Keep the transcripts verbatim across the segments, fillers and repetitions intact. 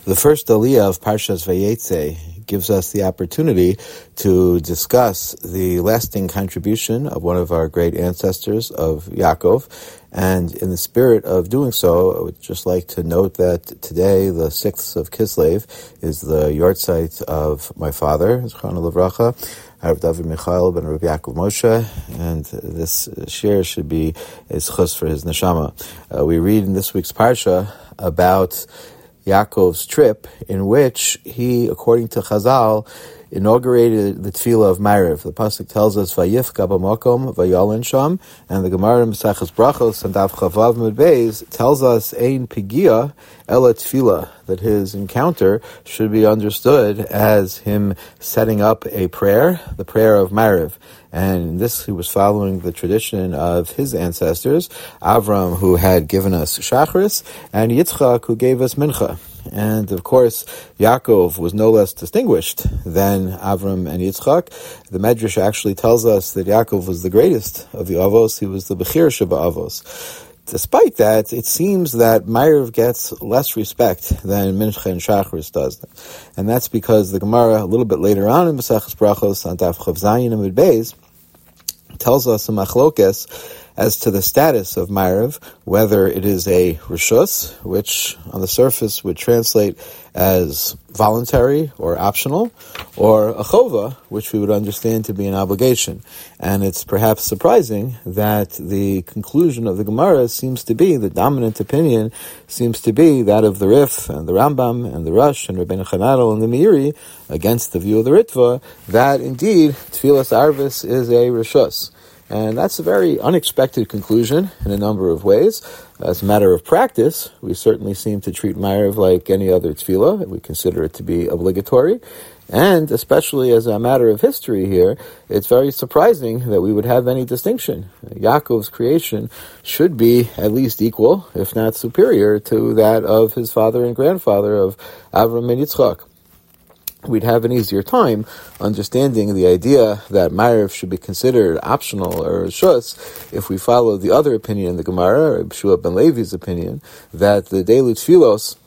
The first aliyah of Parshas Vayetze gives us the opportunity to discuss the lasting contribution of one of our great ancestors, of Yaakov. And in the spirit of doing so, I would just like to note that today, the sixth of Kislev, is the yahrzeit of my father, Zechrono Livracha, Rav David Michael ben Rav Yaakov Moshe, and this share should be a zchus for his neshama. Uh, we read in this week's parsha about Yaakov's trip, in which he, according to Chazal, inaugurated the tefillah of Ma'ariv. The pasuk tells us, "Vayifka b'makom vayalin sham," and the Gemara in Maseches Brachos and Daf Chavav Mud Beis tells us, "Ein pigia ela tefillah," that his encounter should be understood as him setting up a prayer, the prayer of Ma'ariv. And in this, he was following the tradition of his ancestors, Avram, who had given us Shacharis, and Yitzchak, who gave us Mincha. And of course, Yaakov was no less distinguished than Avram and Yitzchak. The Medrash actually tells us that Yaakov was the greatest of the Avos. He was the Bechir Sheba Avos. Despite that, it seems that Ma'ariv gets less respect than Mincha and Shacharis does. And that's because the Gemara, a little bit later on in Maseches Brachos, on Daf Chav Zayin and Mud Beis, tells us a machlokes as to the status of Ma'ariv, whether it is a reshus, which on the surface would translate as voluntary or optional, or a chova, which we would understand to be an obligation. And it's perhaps surprising that the conclusion of the Gemara seems to be, the dominant opinion seems to be that of the Rif and the Rambam and the Rush and Rabbeinu Chananel and the Meiri, against the view of the Ritva, that indeed Tfilas Arvis is a reshus. And that's a very unexpected conclusion in a number of ways. As a matter of practice, we certainly seem to treat Ma'ariv like any other tefillah. We consider it to be obligatory. And especially as a matter of history here, it's very surprising that we would have any distinction. Yaakov's creation should be at least equal, if not superior, to that of his father and grandfather, of Avram and Yitzchak. We'd have an easier time understanding the idea that Ma'ariv should be considered optional or reshus if we follow the other opinion in the Gemara, or Shua ben Levi's opinion, that the daily tefillos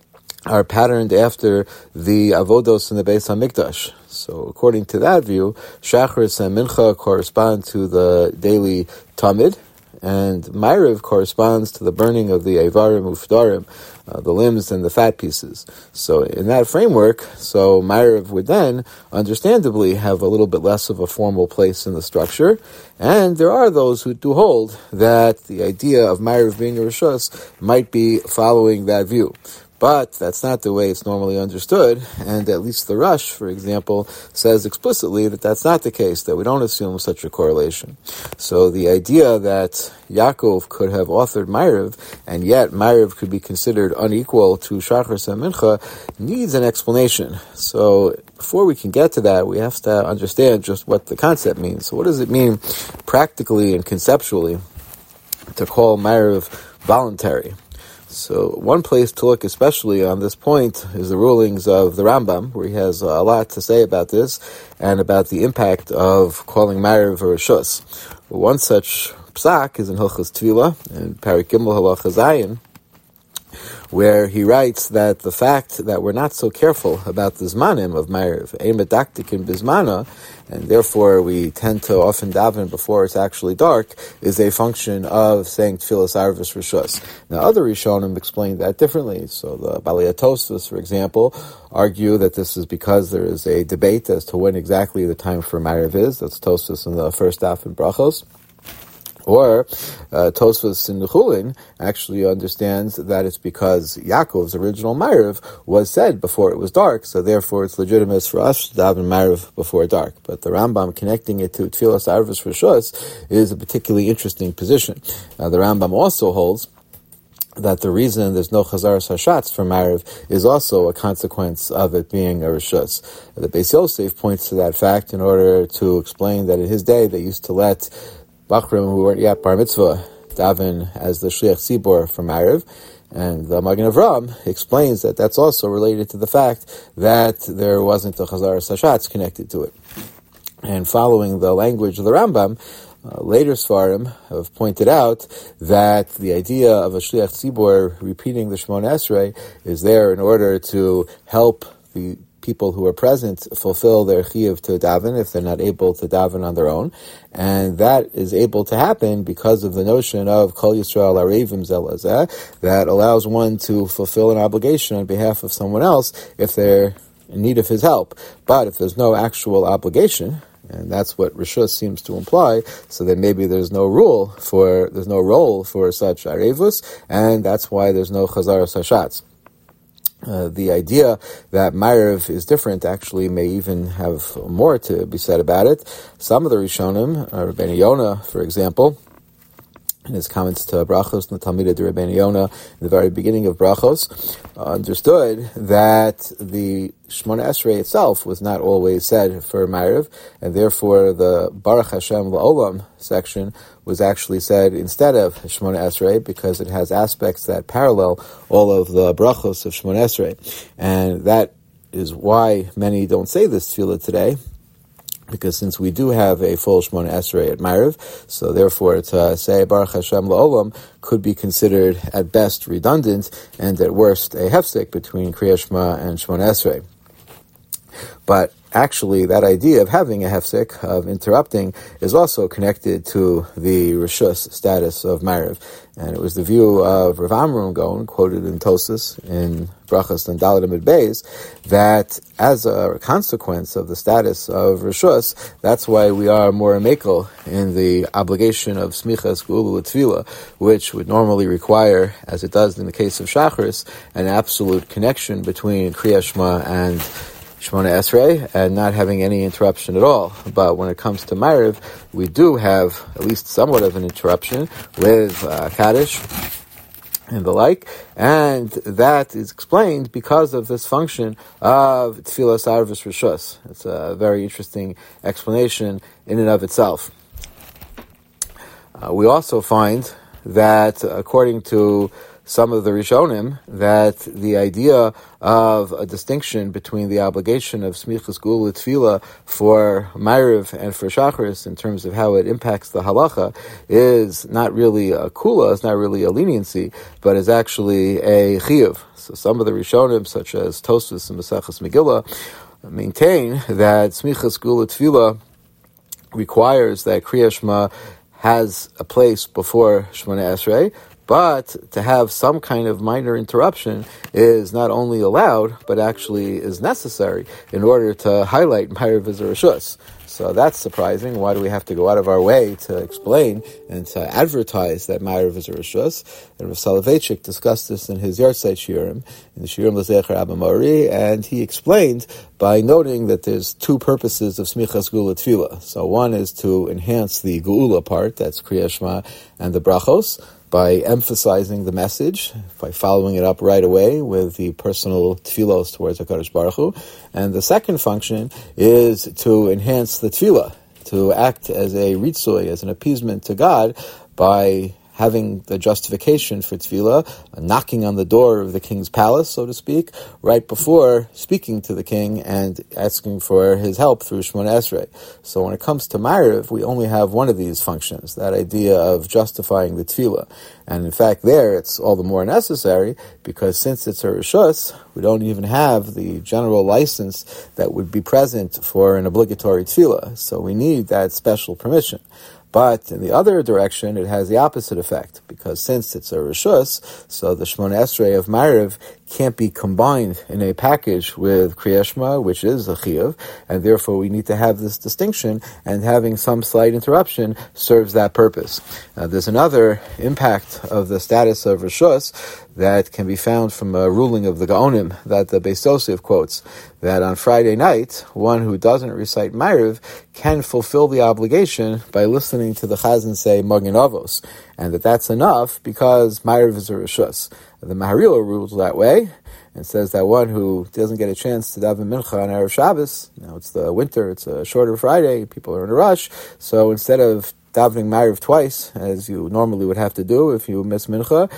are patterned after the avodos in the Beis HaMikdash. So according to that view, Shacharis and Mincha correspond to the daily Tamid, and Ma'ariv corresponds to the burning of the Eivarim Ufdarim, uh, the limbs and the fat pieces. So in that framework, so Ma'ariv would then, understandably, have a little bit less of a formal place in the structure. And there are those who do hold that the idea of Ma'ariv being a reshus might be following that view. But that's not the way it's normally understood, and at least the Rush, for example, says explicitly that that's not the case, that we don't assume such a correlation. So the idea that Yaakov could have authored Ma'ariv, and yet Ma'ariv could be considered unequal to Shacharis and Mincha, needs an explanation. So before we can get to that, we have to understand just what the concept means. So what does it mean practically and conceptually to call Ma'ariv voluntary? So one place to look especially on this point is the rulings of the Rambam, where he has a lot to say about this and about the impact of calling Ma'ariv a reshus. One such psak is in Hilchos Tefillah, in Parak Gimel Halacha Zayin, where he writes that the fact that we're not so careful about the zmanim of Ma'ariv, ein medaktikin bizmana, and therefore we tend to often daven before it's actually dark, is a function of saying Tfilas Arvis Reshus. Now other Rishonim explain that differently. So the Balei Tosfos, for example, argue that this is because there is a debate as to when exactly the time for Ma'ariv is. That's Tosfos in the first daf in Brachos. Or uh, Tosfos in Nechulin actually understands that it's because Yaakov's original Ma'ariv was said before it was dark, so therefore it's legitimate for us to daven Ma'ariv before dark. But the Rambam connecting it to Tfilas Arvis Reshus is a particularly interesting position. Uh, the Rambam also holds that the reason there's no Chazaras Hashatz for Ma'ariv is also a consequence of it being a reshus. The Beis Yosef points to that fact in order to explain that in his day they used to let Bachrim who weren't yet bar mitzvah daven as the shliach tzibor for Ma'ariv, and the Magen Avram explains that that's also related to the fact that there wasn't a Chazaras Hashatz connected to it. And following the language of the Rambam, Uh, later Sfarim have pointed out that the idea of a Shliach Tzibor repeating the Shemona Esrei is there in order to help the people who are present fulfill their chiyuv to daven if they're not able to daven on their own. And that is able to happen because of the notion of Kol Yisrael Arevim Zelazeh, that allows one to fulfill an obligation on behalf of someone else if they're in need of his help. But if there's no actual obligation, and that's what Rishus seems to imply, so then maybe there's no rule for, there's no role for such arevus, and that's why there's no chazaras hashatz. Uh, the idea that Ma'ariv is different actually may even have more to be said about it. Some of the Rishonim, uh, Rabbeinu Yonah, for example, in his comments to Brachos, the Talmidei de Rabbeinu Yonah, in the very beginning of Brachos, uh, understood that the Shemona Esrei itself was not always said for Ma'ariv, and therefore the Baruch Hashem La'olam section was actually said instead of Shemona Esrei, because it has aspects that parallel all of the Brachos of Shemona Esrei. And that is why many don't say this tefillah today, because since we do have a full Shemona Esrei at Ma'ariv, so therefore to say Baruch Hashem La'olam could be considered at best redundant and at worst a hefsek between Kriya Shema and Shemona Esrei. But actually, that idea of having a hefsek, of interrupting, is also connected to the Rishus status of Ma'ariv. And it was the view of Rav Amram Gaon, quoted in Tosas, in Brachas and Dalet Amud Beis, that as a consequence of the status of Rishus, that's why we are more mekel in the obligation of Smichas Geula L'Tefillah, which would normally require, as it does in the case of Shacharis, an absolute connection between Kriya Shema and Shemona Esrei, and not having any interruption at all. But when it comes to Ma'ariv, we do have at least somewhat of an interruption with uh, Kaddish and the like, and that is explained because of this function of Tfilas Arvus Rishus. It's a very interesting explanation in and of itself. Uh, we also find that, according to some of the Rishonim, that the idea of a distinction between the obligation of Smichas Geula Tefillah for Ma'ariv and for Shacharis in terms of how it impacts the halacha is not really a kula, it's not really a leniency, but is actually a chiyuv. So some of the Rishonim, such as Tosfos and Maseches Megillah, maintain that Smichas Geula Tefillah requires that Kriya Shema has a place before Shemona Esrei, but to have some kind of minor interruption is not only allowed, but actually is necessary in order to highlight Ma'ariv as a Rishus. So that's surprising. Why do we have to go out of our way to explain and to advertise that Ma'ariv is a Rishus? And Rav Soloveitchik discussed this in his Yahrzeit Shiurim, in the Shiurim L'Zecher Abba Mori, and he explained by noting that there's two purposes of Smichas Geula Tefillah. So one is to enhance the Geula part, that's Kriya Shema and the Brachos, by emphasizing the message, by following it up right away with the personal tefillos towards HaKadosh Baruch Hu. And the second function is to enhance the tefillah, to act as a ritzui, as an appeasement to God, by having the justification for tefillah, knocking on the door of the king's palace, so to speak, right before speaking to the king and asking for his help through Shemona Esrei. So when it comes to Ma'ariv, we only have one of these functions, that idea of justifying the tefillah. And in fact, there it's all the more necessary, because since it's a Rishus, we don't even have the general license that would be present for an obligatory tefillah. So we need that special permission. But in the other direction, it has the opposite effect, because since it's a Rishus, so the Shemona Esrei of Ma'ariv can't be combined in a package with Kriya Shema, which is a chiyuv, and therefore we need to have this distinction, and having some slight interruption serves that purpose. Now, there's another impact of the status of Rishus that can be found from a ruling of the Gaonim that the Beis Yosef quotes, that on Friday night, one who doesn't recite Ma'ariv can fulfill the obligation by listening to the Chazan say Magen Avos, and that that's enough because Ma'ariv is a Rishus. The Maharil rules that way, and says that one who doesn't get a chance to daven mincha on Erev Shabbos, now it's the winter, it's a shorter Friday, people are in a rush, so instead of davening Ma'ariv twice, as you normally would have to do if you miss mincha,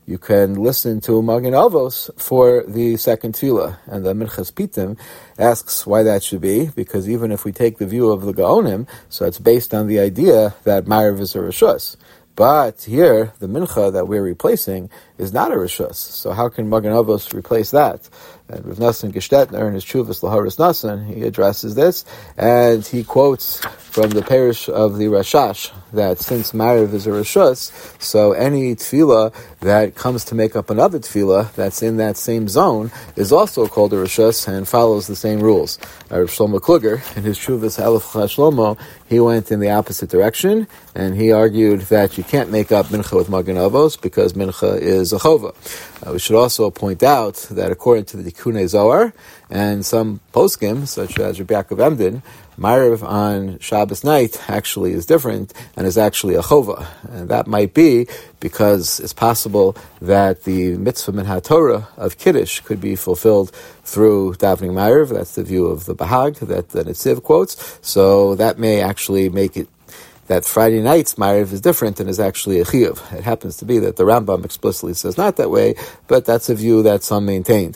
you can listen to Magen Avos for the second tefillah. And the Minchas Pitim asks why that should be, because even if we take the view of the Gaonim, so it's based on the idea that Ma'ariv is a Rishus. But here, the mincha that we're replacing is not a rishus. So how can Magen Avos replace that? And Rav Nassan Gestetner in his Chuvas Laharis Nassan, he addresses this, and he quotes from the parish of the Rashash that since Ma'ariv is a rishus, so any tefillah that comes to make up another tefillah that's in that same zone is also called a rishus and follows the same rules. Rav Shlomo Kluger, in his Chuvas Aleph Chas Shlomo, he went in the opposite direction, and he argued that you can't make up mincha with Magen Avos because mincha is a chova. Uh, we should also point out that according to the Tikunei Zohar and some poskim, such as Rabbi Yaakov Emden, Ma'ariv on Shabbos night actually is different and is actually a chova. And that might be because it's possible that the mitzvah min haTorah of Kiddush could be fulfilled through davening Ma'ariv. That's the view of the Bahag that the Netziv quotes. So that may actually make it that Friday night's Ma'ariv is different and is actually a chiyuv. It happens to be that the Rambam explicitly says not that way, but that's a view that some maintained.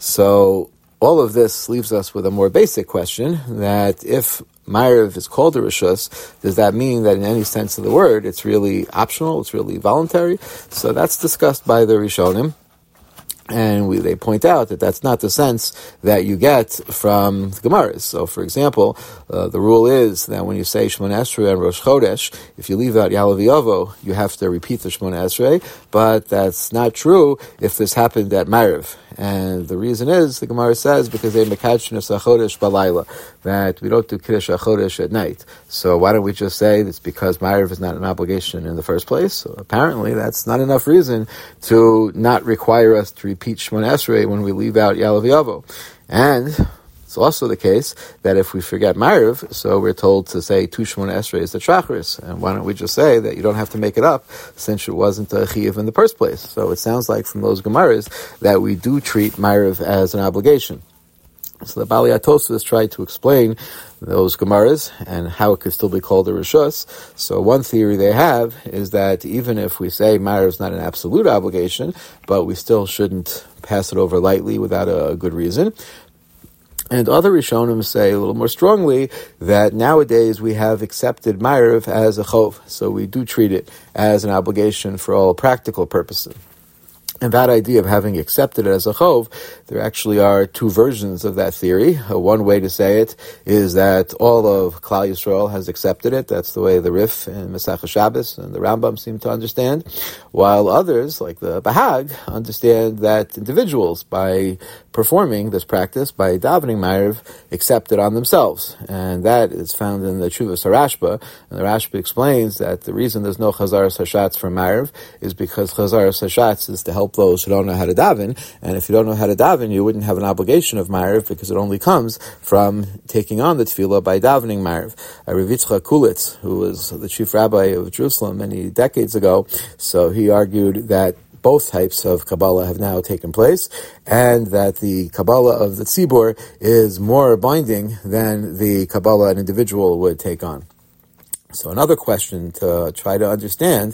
So all of this leaves us with a more basic question, that if Ma'ariv is called a rishus, does that mean that in any sense of the word it's really optional, it's really voluntary? So that's discussed by the Rishonim. And we, they point out that that's not the sense that you get from the Gemaras. So, for example, uh, the rule is that when you say Shemona Esrei and Rosh Chodesh, if you leave out Ya'aleh V'yavo, you have to repeat the Shemona Esrei, but that's not true if this happened at Ma'ariv. And the reason is, the Gemara says, because they mekadosh HaChodesh balayla, that we don't do Kiddush HaChodesh at night. So why don't we just say it's because Ma'ariv is not an obligation in the first place? So apparently that's not enough reason to not require us to repeat Shemona Esrei when we leave out Ya'aleh V'yavo. And it's also the case that if we forget Ma'ariv, so we're told to say two Shemona Esrei is the Shachris. And why don't we just say that you don't have to make it up since it wasn't a chiyuv in the first place? So it sounds like from those Gemaras that we do treat Ma'ariv as an obligation. So the Bali Atosvos tried to explain those Gemaras and how it could still be called a Rishus. So one theory they have is that even if we say Ma'ariv is not an absolute obligation, but we still shouldn't pass it over lightly without a good reason. And other Rishonim say a little more strongly that nowadays we have accepted Ma'ariv as a chov, so we do treat it as an obligation for all practical purposes. And that idea of having accepted it as a chov, there actually are two versions of that theory. Uh, one way to say it is that all of Klal Yisrael has accepted it. That's the way the Rif and Masechah Shabbos and the Rambam seem to understand. While others, like the Bahag, understand that individuals, by performing this practice, by davening Ma'ariv, accept it on themselves. And that is found in the Chuvas HaRashba. And the Rashba explains that the reason there's no Chazaras Hashatz for Ma'ariv is because Chazaras Hashatz is to help those who don't know how to daven, and if you don't know how to daven, you wouldn't have an obligation of Ma'ariv because it only comes from taking on the tefillah by davening Ma'ariv. Uh, Rav Yitzchak Kulitz, who was the chief rabbi of Jerusalem many decades ago, so he argued that both types of Kabbalah have now taken place, and that the Kabbalah of the Tzibur is more binding than the Kabbalah an individual would take on. So another question to try to understand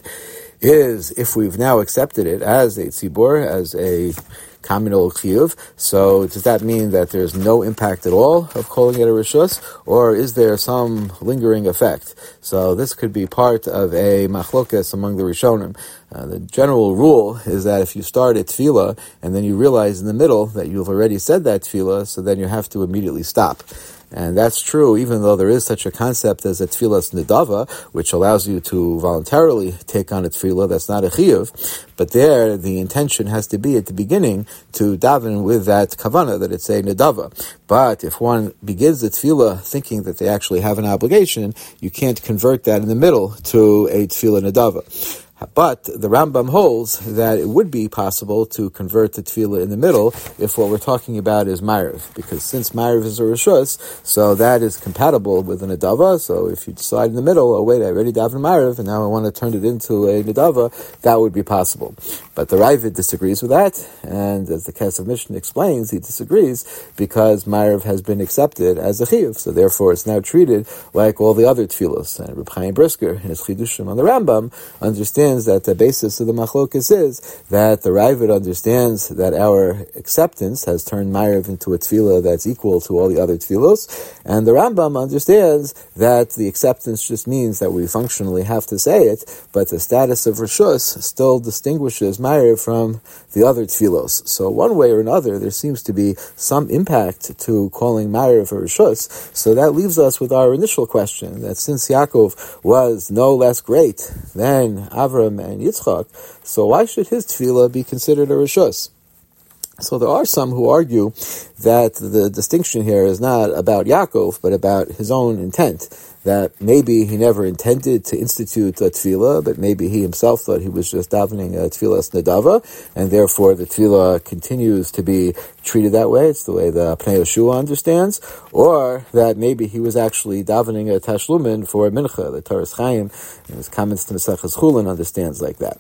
is, if we've now accepted it as a tzibur, as a communal chiyuv, so does that mean that there's no impact at all of calling it a rishus, or is there some lingering effect? So this could be part of a machlokas among the Rishonim. Uh, the general rule is that if you start a tefillah and then you realize in the middle that you've already said that tefillah, so then you have to immediately stop. And that's true, even though there is such a concept as a tefillas nedava, which allows you to voluntarily take on a tefillah that's not a chiyuv. But there, the intention has to be at the beginning to daven with that kavanah, that it's a nedava. But if one begins the tefillah thinking that they actually have an obligation, you can't convert that in the middle to a tefillah nedava. But the Rambam holds that it would be possible to convert the tefillah in the middle if what we're talking about is Ma'ariv, because since Ma'ariv is a rishus, so that is compatible with a nedava. So if you decide in the middle, oh wait, I already davened Ma'ariv and now I want to turn it into a nedava, that would be possible. But the Ravid disagrees with that, and as the Kesef Mishnah explains, he disagrees because Ma'ariv has been accepted as a chiyuv, so therefore it's now treated like all the other tefillahs. And Reb Chaim Brisker, in his Chidushim on the Rambam, understands understands that the basis of the machlokes is that the Raavad understands that our acceptance has turned Ma'ariv into a tefillah that's equal to all the other tefillos, and the Rambam understands that the acceptance just means that we functionally have to say it, but the status of Rishus still distinguishes Ma'ariv from the other tefillos. So one way or another, there seems to be some impact to calling Ma'ariv a Rishus. So that leaves us with our initial question, that since Yaakov was no less great than Avram and Yitzchak, so why should his tefillah be considered a Rishus? So there are some who argue that the distinction here is not about Yaakov, but about his own intent. That maybe he never intended to institute a tefillah, but maybe he himself thought he was just davening a tefillah nedava, and therefore the tefillah continues to be treated that way. It's the way the Pnei Yeshua understands. Or that maybe he was actually davening a tashlumin for mincha. The Toras Chaim, in his comments to Maseches Chulin, understands like that.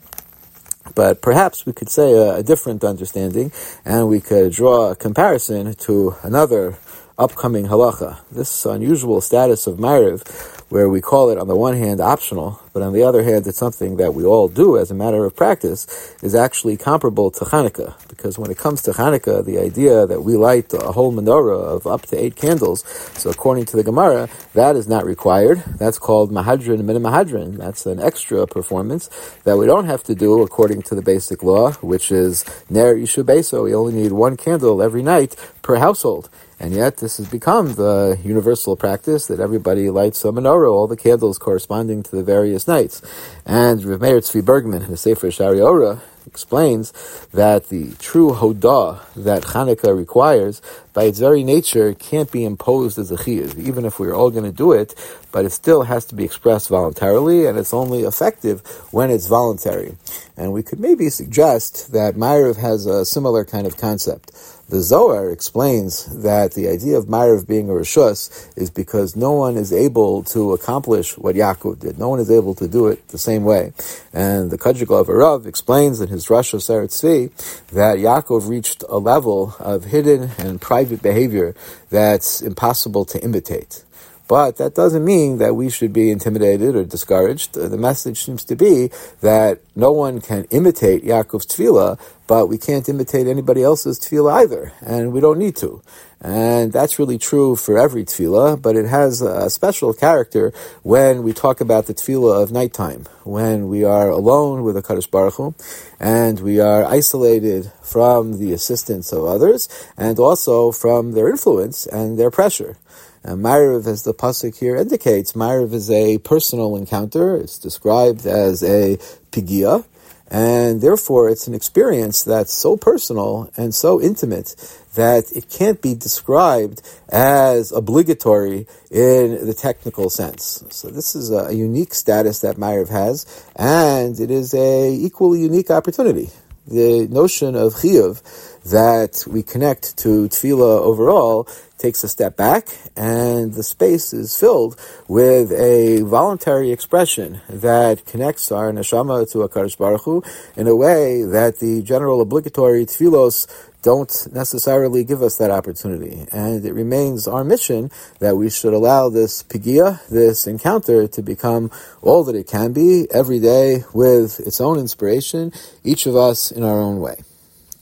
But perhaps we could say a, a different understanding, and we could draw a comparison to another upcoming halacha. This unusual status of Ma'ariv, where we call it on the one hand optional, but on the other hand it's something that we all do as a matter of practice, is actually comparable to Hanukkah. Because when it comes to Hanukkah, the idea that we light a whole menorah of up to eight candles, so according to the Gemara, that is not required. That's called Mahadrin Min Mahadrin. That's an extra performance that we don't have to do according to the basic law, which is Ner Yishu Beso. We only need one candle every night per household. And yet this has become the universal practice that everybody lights a menorah, all the candles corresponding to the various nights. And Rav Meir Tzvi Bergman, in the Sefer Shari Ora, explains that the true hodah that Hanukkah requires, by its very nature, can't be imposed as a chiyuv, even if we're all going to do it, but it still has to be expressed voluntarily, and it's only effective when it's voluntary. And we could maybe suggest that Ma'ariv has a similar kind of concept. The Zohar explains that the idea of Ma'ariv being a Rishus is because no one is able to accomplish what Yaakov did. No one is able to do it the same way. And the Kajiglav Arav explains in his Rosh Hashanah Tzvi that Yaakov reached a level of hidden and private behavior that's impossible to imitate. But that doesn't mean that we should be intimidated or discouraged. The message seems to be that no one can imitate Yaakov's tefillah, but we can't imitate anybody else's tefillah either, and we don't need to. And that's really true for every tefillah, but it has a special character when we talk about the tefillah of nighttime, when we are alone with HaKadosh Baruch Hu, and we are isolated from the assistance of others, and also from their influence and their pressure. And Ma'ariv, as the pasuk here indicates, Ma'ariv is a personal encounter. It's described as a pigia, and therefore it's an experience that's so personal and so intimate that it can't be described as obligatory in the technical sense. So this is a unique status that Ma'ariv has, and it is a equally unique opportunity. The notion of chiyuv, that we connect to tefillah overall, takes a step back, and the space is filled with a voluntary expression that connects our neshama to HaKadosh Baruch Hu in a way that the general obligatory tefillos don't necessarily give us that opportunity. And it remains our mission that we should allow this pigia, this encounter, to become all that it can be every day with its own inspiration, each of us in our own way.